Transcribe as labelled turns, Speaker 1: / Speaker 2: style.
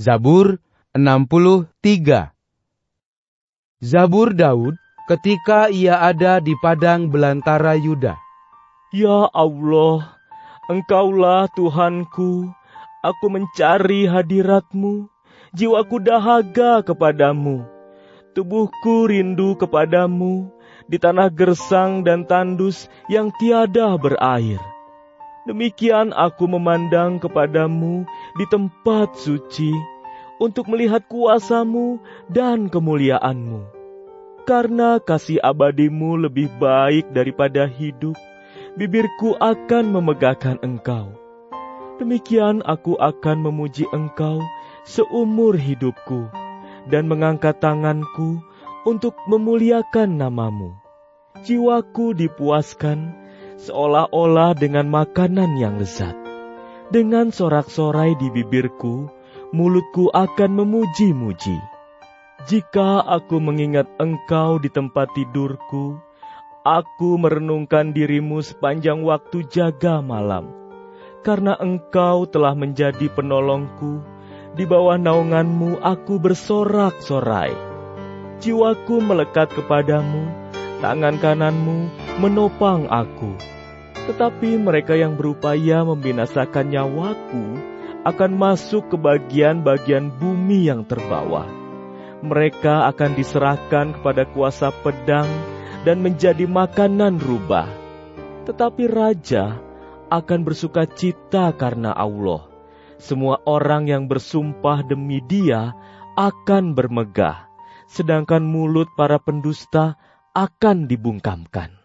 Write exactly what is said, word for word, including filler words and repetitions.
Speaker 1: Zabur enam puluh tiga. Zabur Daud ketika ia ada di padang belantara Yuda.
Speaker 2: Ya Allah, Engkaulah Tuhanku, aku mencari hadirat-Mu, jiwaku dahaga kepadamu, tubuhku rindu kepadamu, di tanah gersang dan tandus yang tiada berair. Demikian aku memandang kepadamu di tempat suci, untuk melihat kuasa-Mu dan kemuliaan-Mu. Karena kasih abadi-Mu lebih baik daripada hidup, bibirku akan memegahkan Engkau. Demikian aku akan memuji Engkau seumur hidupku, dan mengangkat tanganku untuk memuliakan nama-Mu. Jiwaku dipuaskan seolah-olah dengan makanan yang lezat. Dengan sorak-sorai di bibirku, mulutku akan memuji-muji. Jika aku mengingat Engkau di tempat tidurku, aku merenungkan diri-Mu sepanjang waktu jaga malam. Karena Engkau telah menjadi penolongku, di bawah naungan-Mu aku bersorak-sorai. Jiwaku melekat kepadamu, tangan kanan-Mu menopang aku. Tetapi mereka yang berupaya membinasakan nyawaku akan masuk ke bagian-bagian bumi yang terbawah. Mereka akan diserahkan kepada kuasa pedang dan menjadi makanan rubah. Tetapi raja akan bersuka cita karena Allah. Semua orang yang bersumpah demi Dia akan bermegah, sedangkan mulut para pendusta akan dibungkamkan.